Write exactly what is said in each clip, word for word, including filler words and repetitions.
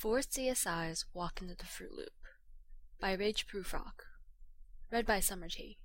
Four C S Is Walk into the Fruit Loop by Rach Prufrock. Read by Summer T.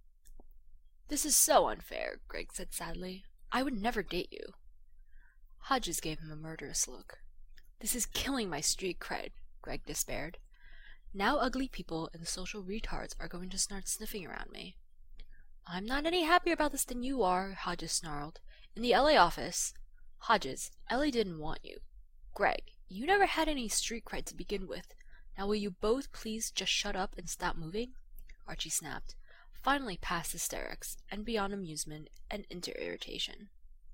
"This is so unfair," Greg said sadly. "I would never date you." Hodges gave him a murderous look. "This is killing my street cred," Greg despaired. "Now ugly people and social retards are going to start sniffing around me." "I'm not any happier about this than you are," Hodges snarled. "In the L A office—" "Hodges, L A didn't want you. Greg, you never had any street cred to begin with. Now will you both please just shut up and stop moving?" Archie snapped, finally past hysterics and beyond amusement and into irritation.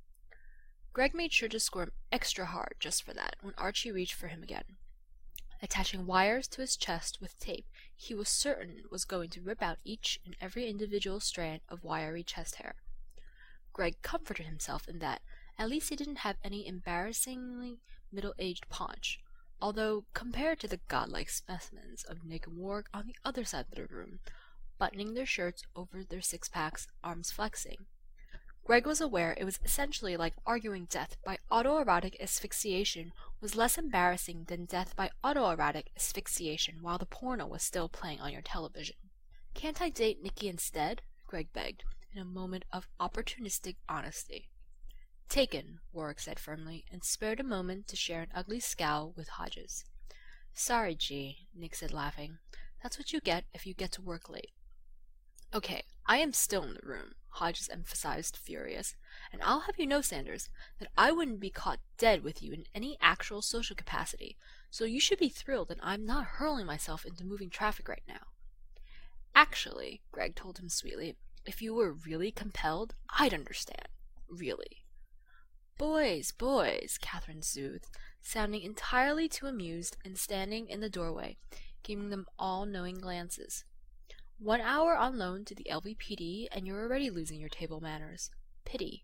Greg made sure to squirm extra hard just for that when Archie reached for him again. Attaching wires to his chest with tape he was certain was going to rip out each and every individual strand of wiry chest hair. Greg comforted himself in that at least he didn't have any embarrassingly middle-aged paunch, although compared to the godlike specimens of Nick and Warwick on the other side of the room, buttoning their shirts over their six-packs, arms flexing, Greg was aware it was essentially like arguing death by autoerotic asphyxiation was less embarrassing than death by autoerotic asphyxiation while the porno was still playing on your television. "Can't I date Nikki instead?" Greg begged, in a moment of opportunistic honesty. "Taken," Warwick said firmly, and spared a moment to share an ugly scowl with Hodges. "Sorry, G," Nick said, laughing. "That's what you get if you get to work late." "Okay, I am still in the room," Hodges emphasized, furious, "and I'll have you know, Sanders, that I wouldn't be caught dead with you in any actual social capacity, so you should be thrilled that I'm not hurling myself into moving traffic right now." "Actually," Greg told him sweetly, "if you were really compelled, I'd understand. Really." "Boys, boys," Catherine soothed, sounding entirely too amused and standing in the doorway, giving them all knowing glances. "One hour on loan to the L V P D and you're already losing your table manners. Pity."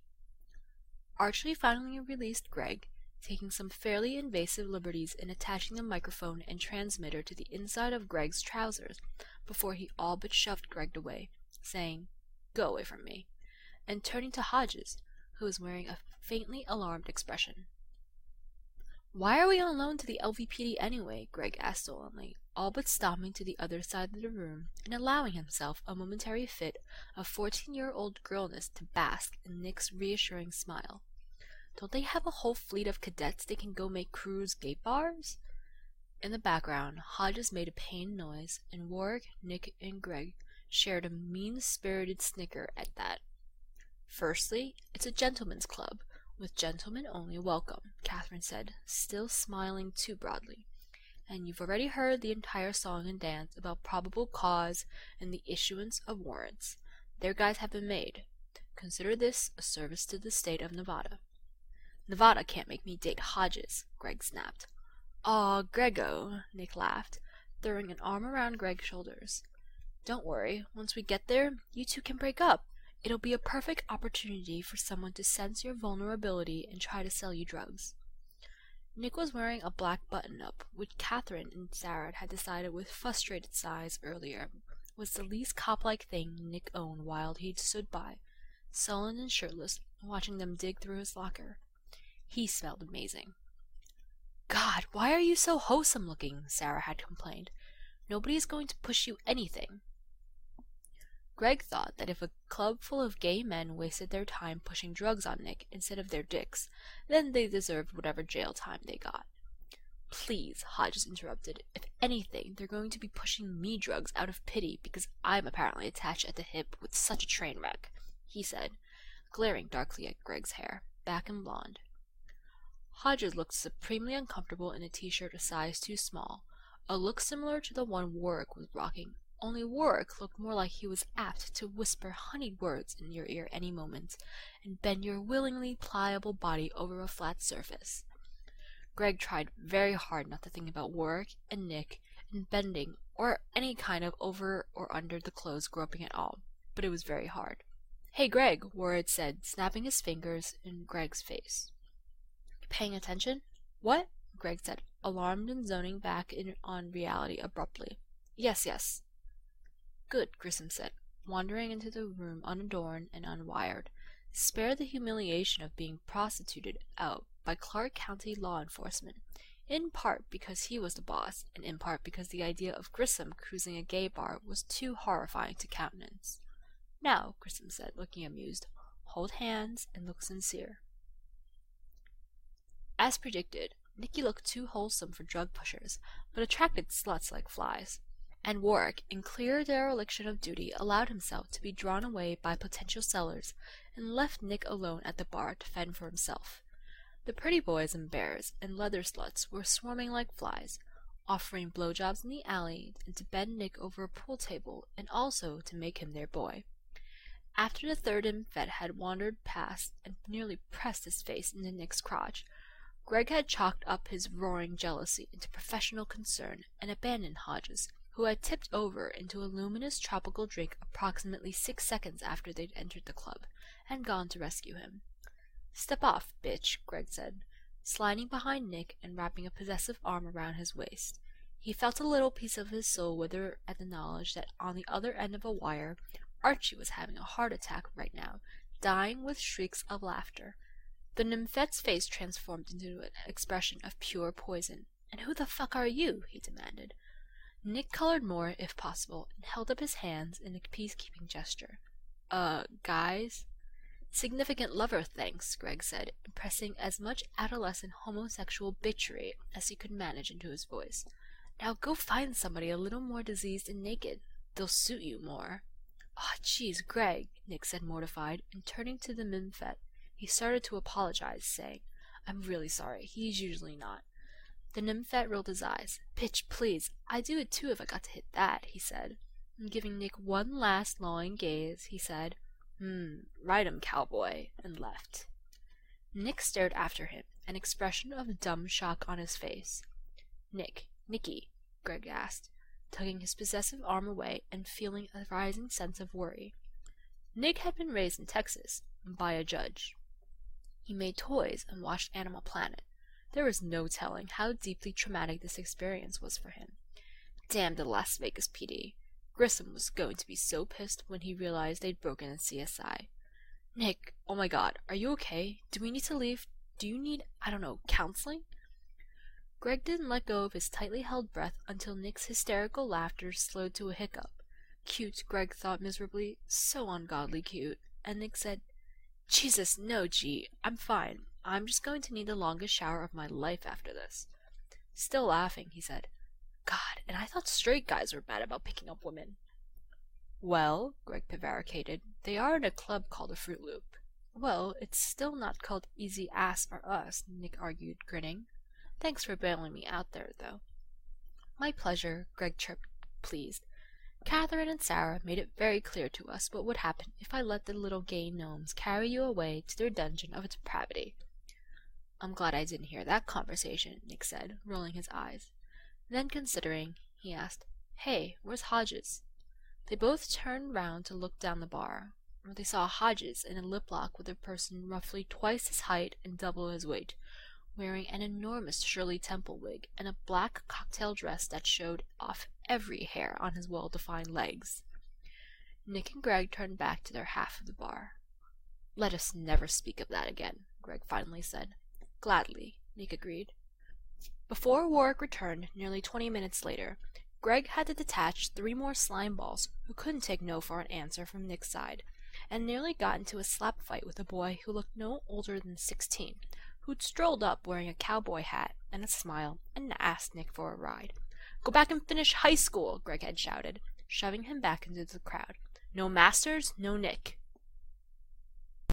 Archie finally released Greg, taking some fairly invasive liberties in attaching the microphone and transmitter to the inside of Greg's trousers before he all but shoved Greg away, saying, "Go away from me," and turning to Hodges, who was wearing a faintly alarmed expression. "Why are we on loan to the L V P D anyway?" Greg asked sullenly, all but stomping to the other side of the room and allowing himself a momentary fit of fourteen-year-old girlness to bask in Nick's reassuring smile. "Don't they have a whole fleet of cadets they can go make cruise gay bars?" In the background, Hodges made a pained noise, and Warwick, Nick, and Greg shared a mean-spirited snicker at that. "Firstly, it's a gentlemen's club, with gentlemen only welcome," Catherine said, still smiling too broadly. "And you've already heard the entire song and dance about probable cause and the issuance of warrants. Their guys have been made. Consider this a service to the state of Nevada." "Nevada can't make me date Hodges," Greg snapped. "Aw, Grego," Nick laughed, throwing an arm around Greg's shoulders. "Don't worry, once we get there, you two can break up. It'll be a perfect opportunity for someone to sense your vulnerability and try to sell you drugs." Nick was wearing a black button-up, which Catherine and Sarah had decided with frustrated sighs earlier was the least cop-like thing Nick owned while he stood by, sullen and shirtless, watching them dig through his locker. He smelled amazing. "God, why are you so wholesome-looking?" Sarah had complained. "Nobody is going to push you anything." Greg thought that if a club full of gay men wasted their time pushing drugs on Nick instead of their dicks, then they deserved whatever jail time they got. "Please," Hodges interrupted, "if anything, they're going to be pushing me drugs out of pity because I'm apparently attached at the hip with such a train wreck," he said, glaring darkly at Greg's hair, back and blonde. Hodges looked supremely uncomfortable in a t-shirt a size too small, a look similar to the one Warwick was rocking. Only Warwick looked more like he was apt to whisper honeyed words in your ear any moment, and bend your willingly pliable body over a flat surface. Greg tried very hard not to think about Warwick and Nick and bending or any kind of over or under the clothes groping at all, but it was very hard. "Hey, Greg," Warwick said, snapping his fingers in Greg's face. "Paying attention?" "What?" Greg said, alarmed and zoning back in on reality abruptly. "Yes, yes." "Good," Grissom said, wandering into the room unadorned and unwired, spared the humiliation of being prostituted out by Clark County law enforcement. in part because he was the boss, and in part because the idea of Grissom cruising a gay bar was too horrifying to countenance. "Now," Grissom said, looking amused, "hold hands and look sincere." As predicted, Nicky looked too wholesome for drug pushers, but attracted sluts like flies, and Warwick, in clear dereliction of duty, allowed himself to be drawn away by potential sellers, and left Nick alone at the bar to fend for himself. The pretty boys and bears and leather sluts were swarming like flies, offering blowjobs in the alley and to bend Nick over a pool table, and also to make him their boy. After the third infant had wandered past and nearly pressed his face into Nick's crotch, Greg had chalked up his roaring jealousy into professional concern and abandoned Hodges, who had tipped over into a luminous tropical drink approximately six seconds after they'd entered the club, and gone to rescue him. "Step off, bitch," Greg said, sliding behind Nick and wrapping a possessive arm around his waist. He felt a little piece of his soul wither at the knowledge that on the other end of a wire, Archie was having a heart attack right now, dying with shrieks of laughter. The nymphet's face transformed into an expression of pure poison. "And who the fuck are you?" he demanded. Nick colored more, if possible, and held up his hands in a peacekeeping gesture. Uh, guys? "Significant lover, thanks," Greg said, impressing as much adolescent homosexual bitchery as he could manage into his voice. "Now go find somebody a little more diseased and naked. They'll suit you more." "Aw, oh, jeez, Greg," Nick said, mortified, and turning to the nymphet, he started to apologize, saying, "I'm really sorry. He's usually not." The nymphet rolled his eyes. "Bitch, please. I'd do it too if I got to hit that," he said. And giving Nick one last longing gaze, he said, "Hmm, ride 'em, cowboy," and left. Nick stared after him, an expression of dumb shock on his face. "Nick, Nicky," Greg asked, tugging his possessive arm away and feeling a rising sense of worry. Nick had been raised in Texas, by a judge. He made toys and watched Animal Planet. There was no telling how deeply traumatic this experience was for him. Damn the Las Vegas P D. Grissom was going to be so pissed when he realized they'd broken in C S I. "Nick, oh my god, are you okay? Do we need to leave? Do you need, I don't know, counseling?" Greg didn't let go of his tightly held breath until Nick's hysterical laughter slowed to a hiccup. Cute, Greg thought miserably, so ungodly cute, and Nick said, "Jesus, no, G, I'm fine. I'm just going to need the longest shower of my life after this." Still laughing, he said, "God, and I thought straight guys were bad about picking up women." "Well," Greg prevaricated, "they are in a club called the Fruit Loop." "Well, it's still not called Easy Ass or Us," Nick argued, grinning. "Thanks for bailing me out there, though." "My pleasure," Greg chirped, pleased. "Catherine and Sarah made it very clear to us what would happen if I let the little gay gnomes carry you away to their dungeon of depravity." "I'm glad I didn't hear that conversation," Nick said, rolling his eyes. Then, considering, he asked, "Hey, where's Hodges?" They both turned round to look down the bar, where they saw Hodges in a lip lock with a person roughly twice his height and double his weight, wearing an enormous Shirley Temple wig and a black cocktail dress that showed off every hair on his well-defined legs. Nick and Greg turned back to their half of the bar. "Let us never speak of that again," Greg finally said. "Gladly," Nick agreed. Before Warwick returned, nearly twenty minutes later, Greg had to detach three more slime balls who couldn't take no for an answer from Nick's side, and nearly got into a slap fight with a boy who looked no older than sixteen, who'd strolled up wearing a cowboy hat and a smile and asked Nick for a ride. "Go back and finish high school," Greg had shouted, shoving him back into the crowd. "No masters, no Nick."